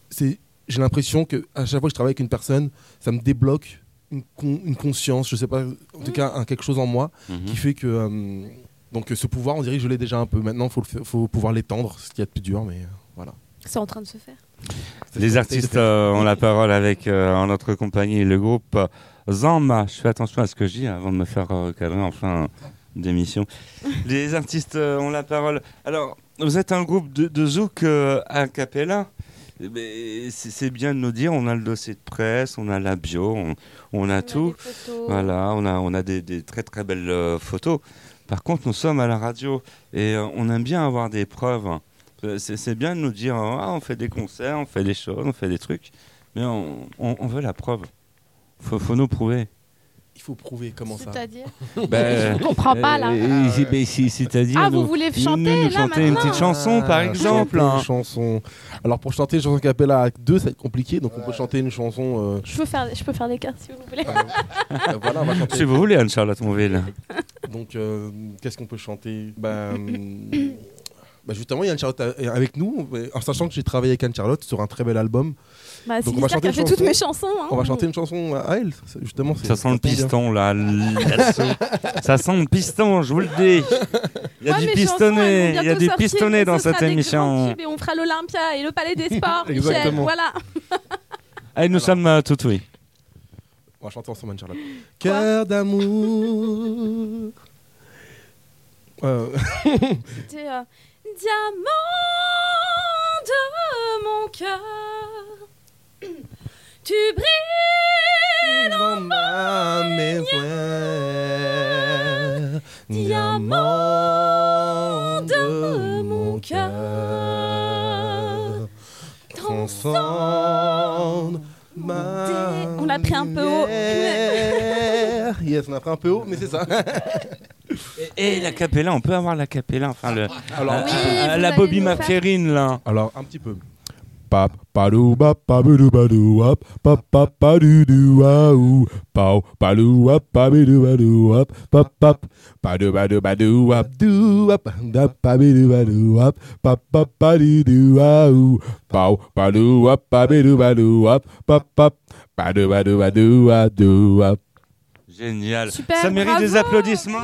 j'ai l'impression qu'à chaque fois que je travaille avec une personne, ça me débloque une conscience, je sais pas, en tout cas quelque chose en moi qui fait que donc ce pouvoir, on dirait que je l'ai déjà un peu. Maintenant, faut pouvoir l'étendre, ce qui est de plus dur, mais voilà. C'est en train de se faire. Les artistes ont la parole avec en notre compagnie le groupe Zama. Je fais attention à ce que je dis avant de me faire recadrer en fin d'émission. Les artistes ont la parole. Alors, vous êtes un groupe de zouk a cappella. C'est bien de nous dire, on a le dossier de presse, on a la bio, on a tout. Voilà, on a des très très belles photos. Par contre, nous sommes à la radio et on aime bien avoir des preuves. C'est bien de nous dire, on fait des concerts, on fait des choses, on fait des trucs, mais on veut la preuve. Faut nous prouver. Il faut prouver, comment ça? C'est-à-dire Je comprends pas là. C'est-à-dire vous voulez chanter nous chanter une petite chanson par exemple. Une chanson. Alors pour chanter une chanson cappella à deux, ça va être compliqué, donc on peut chanter une chanson. Je peux faire des cartes si vous voulez. Voilà, on va chanter. Si vous voulez, Anne-Charlotte Monville. Donc qu'est-ce qu'on peut chanter? Justement, il y a Anne-Charlotte avec nous, en sachant que j'ai travaillé avec Anne-Charlotte sur un très bel album. Donc on va chanter toutes mes chansons. On va chanter une chanson à elle, justement. Ça sent le piston là, ça sent le piston, je vous le dis. Il y a du pistonné, il y a du pistonné dans cette émission. Et on fera l'Olympia et le Palais des Sports, Michel, voilà. Allez, nous sommes tout oui. On va chanter ensemble, Anne-Charlotte. Cœur d'amour. C'était diamant de mon cœur. Tu brilles dans ma mémoire, diamant de mon cœur, transcende ma. On l'a pris un peu haut. Yes, on a pris un peu haut, mais c'est ça. Et la cappella, on peut avoir la cappella, enfin la Bobby McFerrin là. Alors un petit peu. Pap padou bap padou badou wap pap pap padou dou waou pau padou wap padou badou wap pap pap padou badou badou wap dou wap da padou badou wap pap pap padou dou waou pau padou wap padou badou wap pap pap padou badou badou wadou wap. Génial. Super, ça mérite bravo. des applaudissements.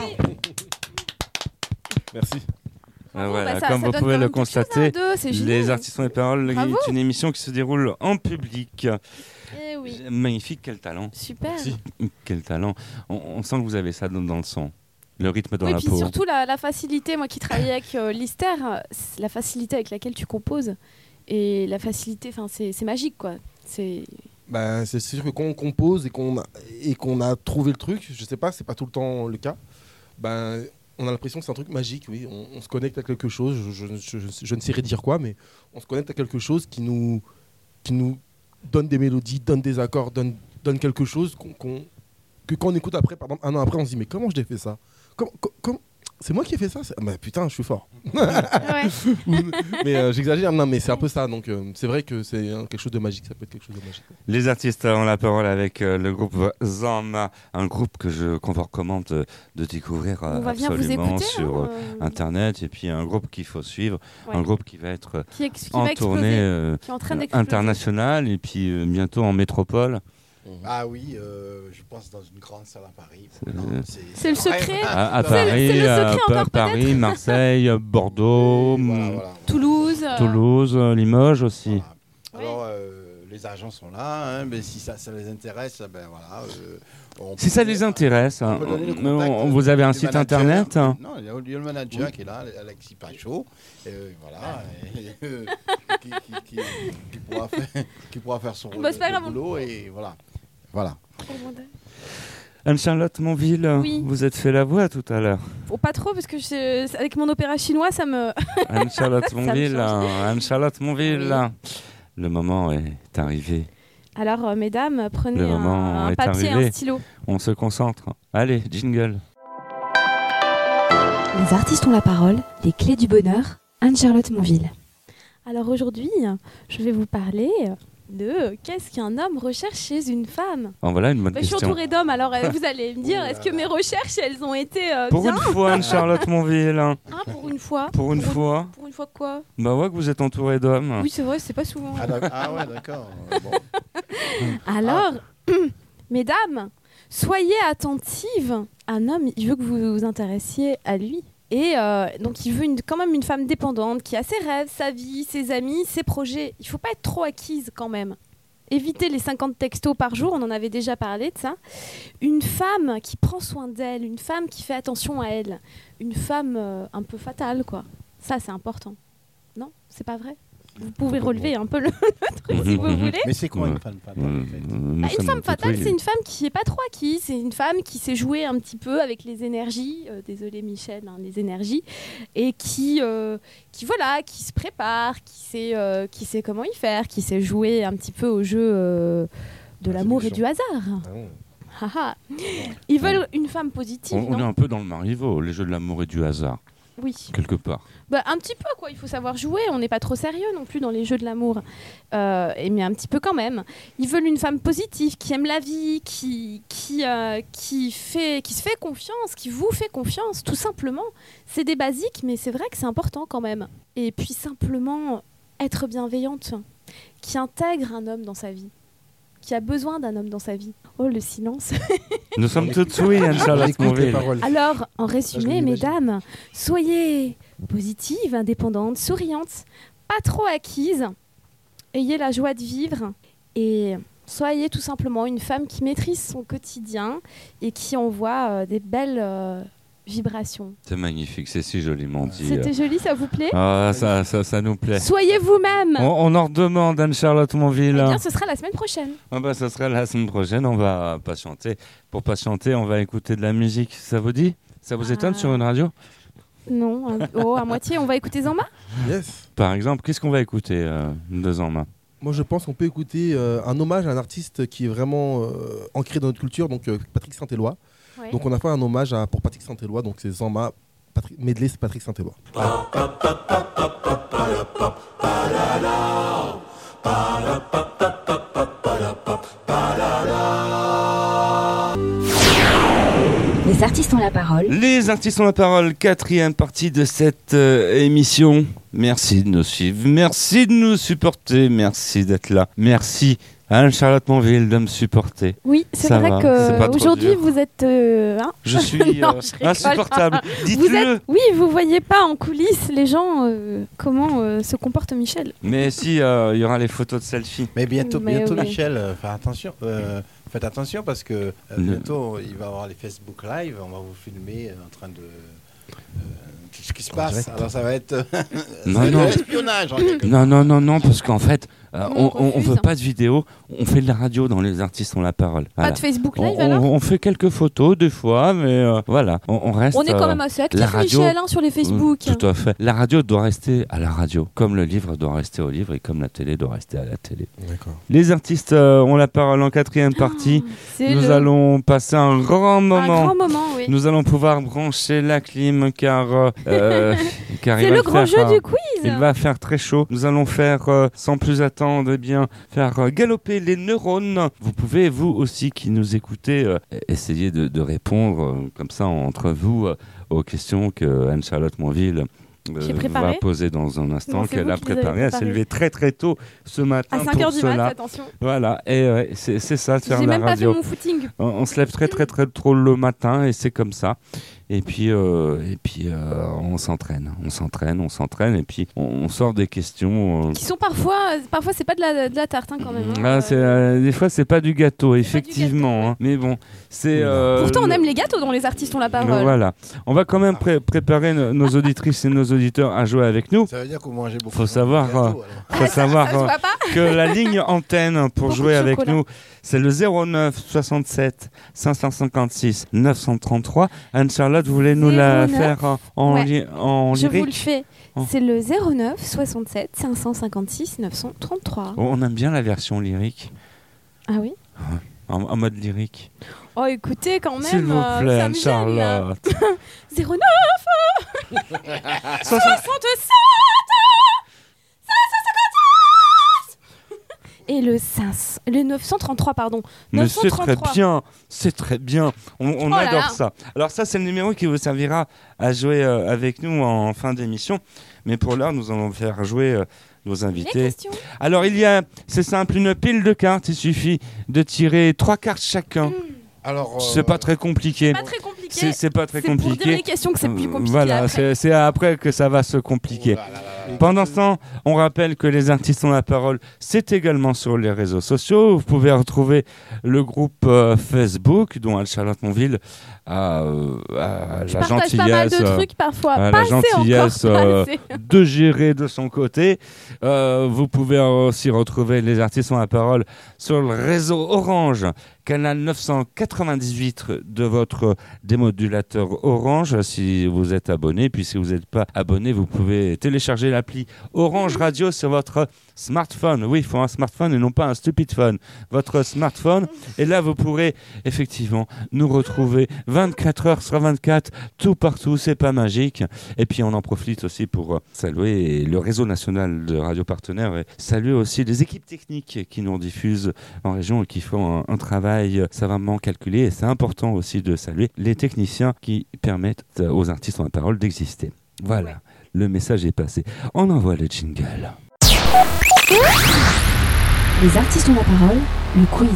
Merci. Voilà, ça comme vous donne pouvez quand le même quelque chose constater, à deux, c'est génial. Les artistes ont les paroles est une émission qui se déroule en public. Eh oui. Magnifique, quel talent. Super. Quel talent. On sent que vous avez ça dans le son. Le rythme dans la peau. Et puis surtout la facilité, moi qui travaillais avec Lister, la facilité avec laquelle tu composes. Et la facilité, c'est magique quoi. C'est sûr que quand on compose et qu'on a trouvé le truc, je sais pas, c'est pas tout le temps le cas, on a l'impression que c'est un truc magique, oui. On se connecte à quelque chose, je ne saurais dire quoi, mais on se connecte à quelque chose qui nous donne des mélodies, donne des accords, donne quelque chose que quand on écoute après, par exemple, un an après, on se dit mais comment je l'ai fait ça? C'est moi qui ai fait ça? Putain, je suis fort. Mais j'exagère, non, mais c'est un peu ça. Donc c'est vrai que c'est quelque chose de magique, ça peut être quelque chose de magique. Les artistes ont la parole avec le groupe Zama, un groupe qu'on vous recommande de découvrir absolument sur Internet. Et puis un groupe qu'il faut suivre, un groupe qui va être en tournée internationale et puis bientôt en métropole. Ah oui, je pense dans une grande salle à Paris. C'est le secret. À Paris, Paris, Marseille, Bordeaux, voilà. Toulouse, Limoges aussi. Voilà. Alors, les agents sont là, mais si ça les intéresse, voilà. Si ça les intéresse, vous avez un site internet? Non, il y a le manager qui est là, Alexis Pachot, voilà, qui pourra faire son boulot et voilà. Anne-Charlotte Monville, vous êtes fait la voix tout à l'heure. Pas trop, parce que avec mon opéra chinois, ça me... Anne-Charlotte Monville, le moment est arrivé. Alors, mesdames, prenez un papier et un stylo. On se concentre. Allez, jingle. Les artistes ont la parole, les clés du bonheur, Anne-Charlotte Monville. Alors aujourd'hui, je vais vous parler de qu'est-ce qu'un homme recherche chez une femme. Voilà une bonne Je suis question. entourée d'hommes, alors vous allez me dire, est-ce que mes recherches, elles ont été Pour bien une fois, Anne-Charlotte Monville. Pour une fois. Pour une fois. Pour une fois quoi? Bah ouais, que vous êtes entouré d'hommes. Oui, c'est vrai, c'est pas souvent. Ah ouais, d'accord. Bon. Alors, mesdames, soyez attentives. Un homme, il veut que vous vous intéressiez à lui. Et donc, il veut quand même une femme dépendante qui a ses rêves, sa vie, ses amis, ses projets. Il ne faut pas être trop acquise quand même. Évitez les 50 textos par jour, on en avait déjà parlé de ça. Une femme qui prend soin d'elle, une femme qui fait attention à elle. Une femme un peu fatale, quoi. Ça, c'est important. Non, c'est pas vrai? Vous pouvez relever un peu le truc si vous voulez. Mais c'est quoi une femme fatale en fait? Une femme fatale, c'est une femme qui n'est pas trop acquise. C'est une femme qui sait jouer un petit peu avec les énergies. Désolée Michel, les énergies. Et qui se prépare, qui sait comment y faire, qui sait jouer un petit peu au jeu de l'amour et du hasard. Ils veulent une femme positive. On est un peu dans le Marivaux, les jeux de l'amour et du hasard. Oui. Quelque part. Un petit peu, quoi. Il faut savoir jouer. On n'est pas trop sérieux non plus dans les jeux de l'amour. Mais un petit peu quand même. Ils veulent une femme positive, qui aime la vie, qui se fait confiance, qui vous fait confiance, tout simplement. C'est des basiques, mais c'est vrai que c'est important quand même. Et puis simplement être bienveillante, qui intègre un homme dans sa vie, qui a besoin d'un homme dans sa vie. Oh, le silence. Nous sommes toutes oui, Anne-Charlotte Monville. Alors, en résumé, mesdames, soyez positives, indépendantes, souriantes, pas trop acquises, ayez la joie de vivre et soyez tout simplement une femme qui maîtrise son quotidien et qui envoie des belles vibrations. C'est magnifique, c'est si joliment dit. C'était joli, ça vous plaît? Ah, ça nous plaît. Soyez vous-même. On en redemande, Anne-Charlotte Monville. Eh bien, ce sera la semaine prochaine. Ce sera la semaine prochaine, on va patienter. Pour patienter, on va écouter de la musique. Ça vous dit? Ça vous étonne sur une radio? Non, à moitié. On va écouter Zanma? Yes. Par exemple, qu'est-ce qu'on va écouter de Zanma? Moi, je pense qu'on peut écouter un hommage à un artiste qui est vraiment ancré dans notre culture, donc Patrick Saint-Éloi. Ouais. Donc, on a fait un hommage pour Patrick Saint-Éloi, donc c'est Zanma, medley, c'est Patrick Saint-Éloi. Les artistes ont la parole. Les artistes ont la parole, 4e partie de cette émission. Merci de nous suivre, merci de nous supporter, merci d'être là, merci Anne-Charlotte Monville de me supporter. Oui, c'est vrai qu'aujourd'hui vous êtes... Je suis insupportable, dites-le. Oui, vous voyez pas en coulisses les gens comment se comporte Michel. Mais si, il y aura les photos de selfie. Mais bientôt Michel, faites attention parce que bientôt il va y avoir les Facebook Live, on va vous filmer en train de... ce qui se passe, alors ça va être l'espionnage. Non, parce qu'en fait, on veut pas de vidéo, on fait de la radio dans Les Artistes ont la parole. Pas de Facebook Live alors on fait quelques photos des fois, mais voilà, on reste... On est quand même assez actifs, Michel, sur les Facebook. Tout à fait. La radio doit rester à la radio, comme le livre doit rester au livre et comme la télé doit rester à la télé. D'accord. Les Artistes ont la parole en 4e partie. Nous allons passer un grand moment. Un grand moment, oui. Nous allons pouvoir brancher la clim car c'est le grand jeu du quiz. Il va faire très chaud. Nous allons faire, sans plus attendre, faire galoper les neurones. Vous pouvez, vous aussi qui nous écoutez, essayer de répondre comme ça entre vous aux questions que Anne-Charlotte Monville va poser dans un instant, qu'elle a préparé. Elle s'est levée très très tôt ce matin à 5h du mat, attention. Voilà, et c'est ça de faire la radio. J'ai même pas fait mon footing. On se lève très très très tôt le matin et c'est comme ça. Et puis on s'entraîne, et puis on sort des questions qui sont parfois c'est pas de la tarte quand même. Des fois c'est pas du gâteau, effectivement. Mais bon, c'est. Pourtant on aime les gâteaux dont les artistes ont la parole. Voilà, on va quand même préparer nos auditrices et nos auditeurs à jouer avec nous. Ça veut dire que vous mangez beaucoup. Faut savoir que la ligne antenne pour jouer avec nous, c'est le 09 67 556 933. Anne-Charlotte, vous voulez nous la faire en lyrique? Je vous le fais. C'est le 09 67 556 933. On aime bien la version lyrique. Ah oui? En mode lyrique. Oh, écoutez, quand même. S'il vous plaît, Anne-Charlotte. 09 67 556. Et le 933, pardon. Mais 933. c'est très bien. On adore ça. Alors ça, c'est le numéro qui vous servira à jouer avec nous en fin d'émission. Mais pour l'heure, nous allons faire jouer nos invités. Alors c'est simple, une pile de cartes. Il suffit de tirer 3 cartes chacun. Alors, c'est pas très compliqué. C'est pas très compliqué. C'est pour dire les questions que c'est plus compliqué. Voilà, après. c'est après que ça va se compliquer. Pendant ce temps, on rappelle que les artistes ont la parole. C'est également sur les réseaux sociaux. Vous pouvez retrouver le groupe Facebook, dont Anne-Charlotte Monville a la gentillesse, pas mal de trucs parfois. la gentillesse de gérer de son côté. Vous pouvez aussi retrouver les artistes ont la parole sur le réseau Orange, canal 998 de votre démodulateur Orange si vous êtes abonné. Puis si vous n'êtes pas abonné, vous pouvez télécharger l'appli Orange Radio sur votre smartphone. Oui, il faut un smartphone et non pas un stupid phone. Votre smartphone. Et là, vous pourrez effectivement nous retrouver 24 heures sur 24, tout partout. C'est pas magique. Et puis, on en profite aussi pour saluer le réseau national de radio partenaires et saluer aussi les équipes techniques qui nous diffusent en région et qui font un travail savamment calculé. Et c'est important aussi de saluer les techniciens qui permettent aux artistes en parole d'exister. Voilà, le message est passé. On envoie le jingle. Les artistes ont la parole, le quiz.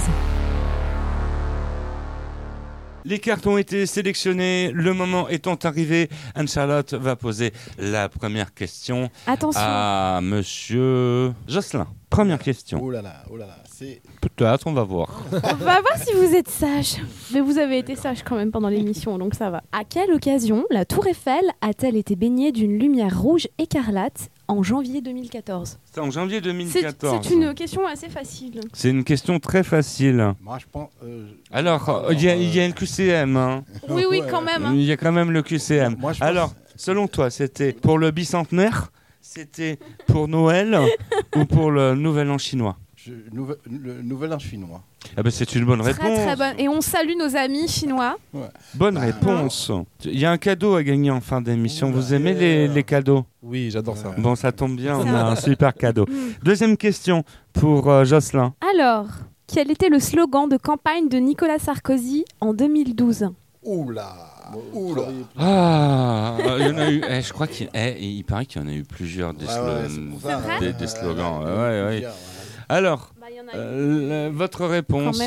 Les cartes ont été sélectionnées, le moment étant arrivé, Anne-Charlotte va poser la première question à Monsieur Jocelyn. Première question. Oh là là, c'est... Peut-être, on va voir. On va voir si vous êtes sage. Mais vous avez été sage quand même pendant l'émission, donc ça va. À quelle occasion la Tour Eiffel a-t-elle été baignée d'une lumière rouge écarlate en janvier 2014 ? C'est en janvier 2014. C'est une question assez facile. C'est une question très facile. Moi, je pense... Alors, il y a le QCM. Hein. Oui, quand même. Il y a quand même le QCM. Moi, alors, selon toi, c'était pour le bicentenaire ? C'était pour Noël ou pour le Nouvel An chinois ? Le Nouvel An chinois. Ah ben c'est une bonne réponse. Très bonne. Et on salue nos amis chinois. Ouais. Bonne réponse. Il y a un cadeau à gagner en fin d'émission. Vous aimez les cadeaux ? Oui, j'adore ça. Bon, ça tombe bien, on a un super cadeau. Deuxième question pour Jocelyn. Alors, quel était le slogan de campagne de Nicolas Sarkozy en 2012 ? Oula. Ah, il y en a eu. Je crois il paraît qu'il y en a eu plusieurs des slogans. Ouais. Alors, votre réponse.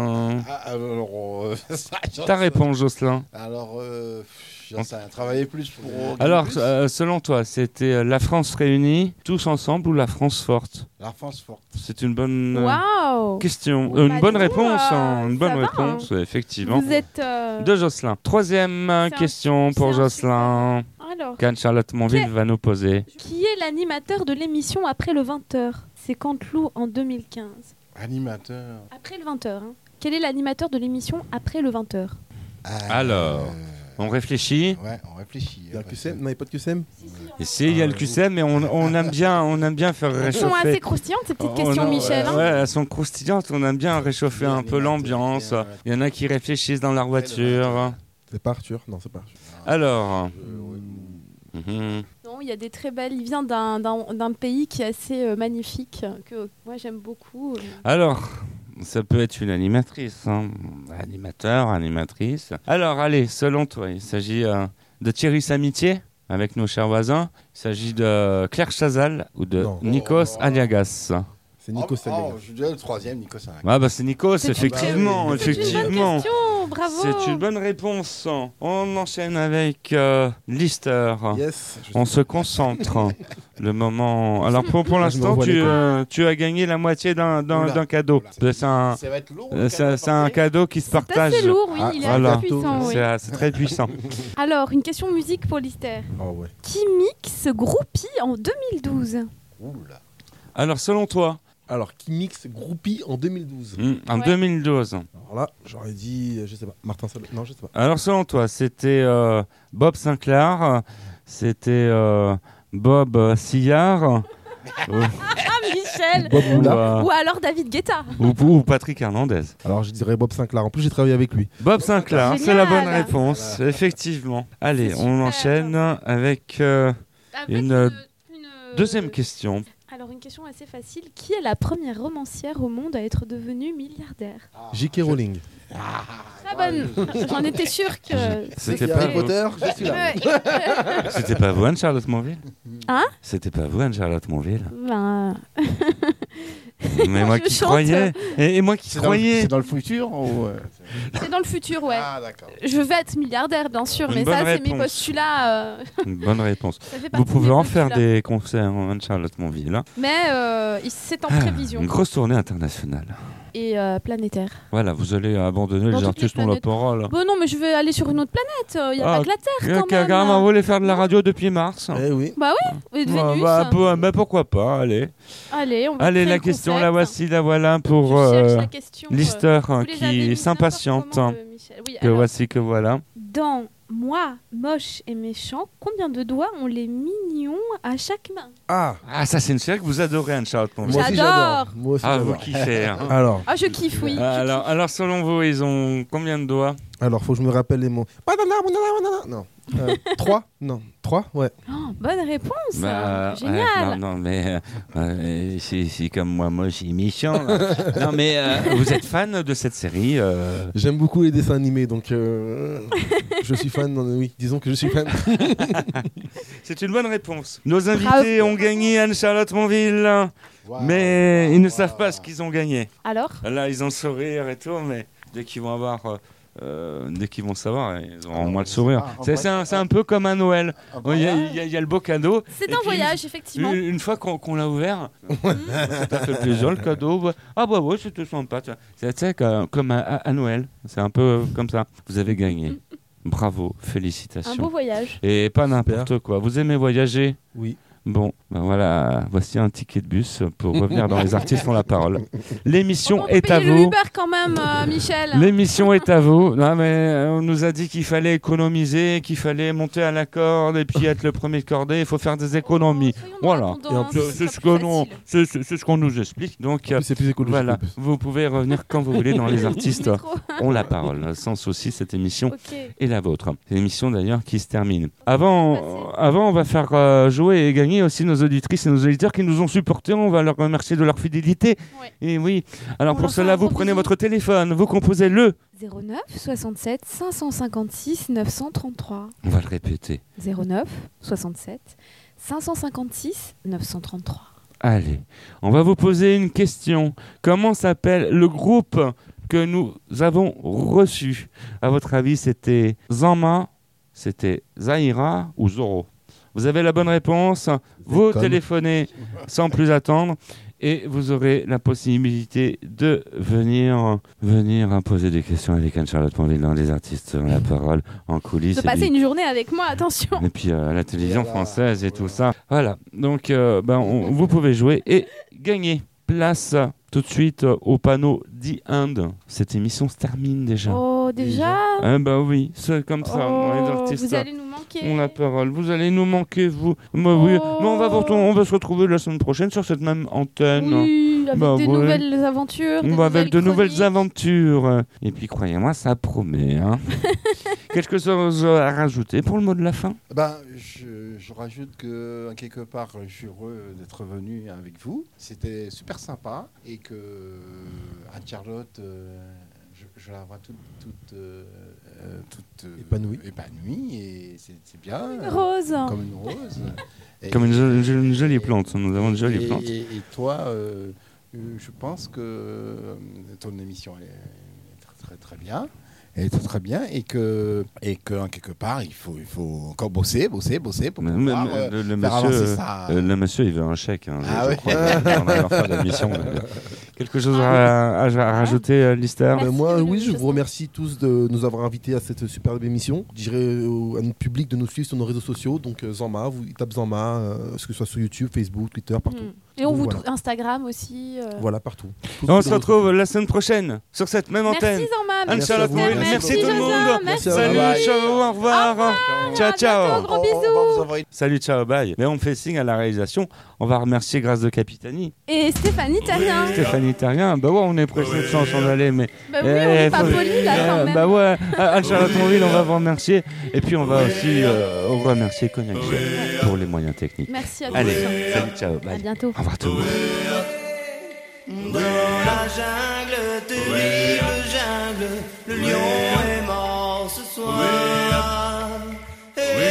Ta réponse, Jocelyn. Alors, travailler plus pour. Alors, selon toi, c'était la France réunie, tous ensemble ou la France forte ? La France forte. C'est une bonne question. Bah, une bonne réponse. Effectivement. Vous êtes. De Jocelyn. Troisième question pour Jocelyn. Alors. Qu'Anne-Charlotte Monville va nous poser. Qui est l'animateur de l'émission Après le 20h ? C'est Canteloup en 2015. Animateur. Après le 20h. Hein. Quel est l'animateur de l'émission Après le 20h ? Alors, on réfléchit. Ouais, on réfléchit. Il y a le QCM ? Non, il n'y a pas de QCM ? Il y a le QCM, mais on aime bien faire réchauffer. Elles sont assez croustillantes, ces petites questions, Michel. Ouais, elles sont croustillantes. On aime bien réchauffer un peu l'ambiance. Il y en a qui réfléchissent dans leur voiture. C'est pas Arthur ? Non, c'est pas Arthur. Alors... Non, il y a des très belles. Il vient d'un pays qui est assez magnifique, que moi j'aime beaucoup. Alors, ça peut être une animatrice, hein. Animateur, animatrice. Alors, allez, selon toi, il s'agit de Thierry Samitier avec nos chers voisins. Il s'agit de Claire Chazal ou de Nikos Aliagas. C'est Nikos Aliagas. Je dirais le troisième, Nikos Aliagas. Ah bah c'est Nikos, effectivement. C'est une bonne question, bravo. C'est une bonne réponse. On enchaîne avec Lister. Yes. On se concentre. Le moment. Alors pour l'instant, tu as gagné la moitié d'un cadeau. Ça va être lourd. C'est un cadeau qui se partage. C'est lourd, oui. Il est assez puissant. Oui. C'est très puissant. Alors, une question musique pour Lister. Oh, ouais. Qui mixe Groupie en 2012 ? Oula. Alors, selon toi ? Alors, qui mixe Groupie en 2012 En 2012. Alors là, j'aurais dit, je sais pas, Martin Solveig. Non, je sais pas. Alors, selon toi, c'était Bob Sinclair, c'était Bob Sillard. Michel. Bob Moula. Ou alors David Guetta. Ou Patrick Hernandez. Alors, je dirais Bob Sinclair. En plus, j'ai travaillé avec lui. Bob Sinclair, c'est la bonne réponse, effectivement. Allez, on enchaîne avec une deuxième question. Alors, une question assez facile. Qui est la première romancière au monde à être devenue milliardaire? J.K. Rowling. Très bonne. J'en étais sûre que... C'était pas Harry Potter, je suis là. C'était pas vous, Anne-Charlotte Monville? Hein? C'était pas vous, Anne-Charlotte Monville? Ben... Mais moi qui croyais. Et moi qui croyais. C'est dans le futur ou C'est dans le futur, ouais. Ah, d'accord. Je vais être milliardaire, bien sûr, Une mais bonne ça, c'est réponse. mes postulats. Une bonne réponse. Ça fait Vous partie de pouvez mes en faire postulats. des concerts en Anne-Charlotte Monville. Hein. Mais c'est en prévision. Une grosse tournée internationale. Et planétaire. Voilà, vous allez abandonner Dans les toutes artistes les ont la planètes. parole. Bon, non, mais je vais aller sur une autre planète. Il n'y a pas que la Terre, quand même. Carrément, vous voulez faire de la radio depuis mars? Eh oui. Bah oui, et de Vénus. Bah, pourquoi pas, allez. Allez, on va Allez, créer la le question, concept. la voici, la voilà pour Je cherche la question, Lister vous les avez mis qui s'impatiente. n'importe comment, Michel. Oui, Que alors, voici, que voilà. dans Moi, moche et méchant, combien de doigts ont les mignons à chaque main? Ah, ça c'est une série que vous adorez, Anne-Charlotte Monville. Moi aussi, J'adore. Moi aussi, Ah, j'adore. vous kiffez. Hein. Alors, Ah, je kiffe, oui. Alors, selon vous, ils ont combien de doigts? alors, faut que je me rappelle les mots. Non. 3? Non. 3? Ouais. Oh, bonne réponse. Génial. Non, mais c'est comme moi, moche et méchant. Là. Non, mais vous êtes fan de cette série J'aime beaucoup les dessins animés, donc je suis fan. Oui, disons que je suis fan. C'est une bonne réponse. Nos invités ont gagné, Anne-Charlotte Monville, mais ils ne savent pas ce qu'ils ont gagné. Alors? Là, ils ont le sourire et tout, mais dès qu'ils vont avoir... dès qu'ils vont savoir, ils auront moins le sourire. C'est un peu comme un Noël. Il y a le beau cadeau. C'est un voyage, effectivement. Une fois qu'on l'a ouvert, ça t'a fait plaisir le cadeau. Ah bah ouais, c'était sympa. C'est comme à Noël. C'est un peu comme ça. Vous avez gagné. Bravo, félicitations. Un beau voyage. Et pas n'importe quoi. Vous aimez voyager? Oui. Bon, ben voilà, voici un ticket de bus pour revenir dans Les Artistes ont la parole. L'émission est à le vous. Uber quand même, Michel. L'émission est à vous. Non, mais on nous a dit qu'il fallait économiser, qu'il fallait monter à la corde et puis être le premier de cordée. Il faut faire des économies. Voilà. C'est ce qu'on nous explique. Donc, c'est plus écologique. Voilà, vous pouvez revenir quand vous voulez dans Les Artistes ont la parole. Sans souci, cette émission est la vôtre. C'est une émission d'ailleurs qui se termine. Avant, on va faire jouer et gagner aussi nos auditrices et nos auditeurs qui nous ont supportés. On va leur remercier de leur fidélité. Ouais. Et oui. Alors pour cela, vous prenez votre téléphone, vous composez le 09 67 556 933. On va le répéter. 09 67 556 933. Allez, on va vous poser une question. Comment s'appelle le groupe que nous avons reçu? À votre avis, c'était Zanma, c'était Zahira ou Zoro? Vous avez la bonne réponse, vous téléphonez sans plus attendre et vous aurez la possibilité de venir poser des questions avec Anne-Charlotte Monville dans Les Artistes ont la parole en coulisses. De passer une journée avec moi, attention. Et puis à la télévision française et tout ça. Voilà, donc vous pouvez jouer et gagner. Place tout de suite au panneau The End. Cette émission se termine déjà. Oh, déjà bah oui, c'est comme ça. Les artistes, vous allez nous manquer. On la parole. Vous allez nous manquer, vous. Bah, oui. Mais on va se retrouver la semaine prochaine sur cette même antenne. Oui, avec des nouvelles aventures. Avec de nouvelles aventures. Et puis croyez-moi, ça promet. Hein. Quelque chose à rajouter pour le mot de la fin? Je rajoute que quelque part, je suis heureux d'être venu avec vous. C'était super sympa et que Anne-Charlotte, je la vois toute épanouie et c'est bien. Comme une rose. Comme une jolie plante. Nous avons une jolie plante. Et toi, je pense que ton émission est très très bien. Elle était très bien et que en quelque part il faut encore bosser pour pouvoir faire avancer ça. Le monsieur il veut un chèque. Hein, je crois on a leur fin d'émission. Quelque chose à rajouter, Lister? Moi, oui, je vous remercie tous de nous avoir invités à cette superbe émission. Je dirais à notre public de nous suivre sur nos réseaux sociaux. Donc Zanma, vous tapez Zanma, que ce soit sur YouTube, Facebook, Twitter, partout. Et on vous trouve Instagram aussi. Voilà, partout. On se retrouve la semaine prochaine sur cette même antenne. Merci Zanma. Anne-Charlotte Monville, merci tout le monde. Merci. Salut, ciao, au revoir. Ciao, ciao. Gros bisous. Salut, ciao, bye. Mais on fait signe à la réalisation. On va remercier Grâce de Capitani. Et Stéphanie Terrien. Stéphanie Terrien. Bah ouais, on est pressé de s'en aller, mais. Bah oui, on est pas poli là quand même. Bah ouais, Anne-Charlotte Monville, on va vous remercier. Et puis on va aussi remercier Cognac Chef pour les moyens techniques. Merci à tous. Allez, salut, ciao, bye. À bientôt. Au revoir tout le monde. Dans la jungle terrible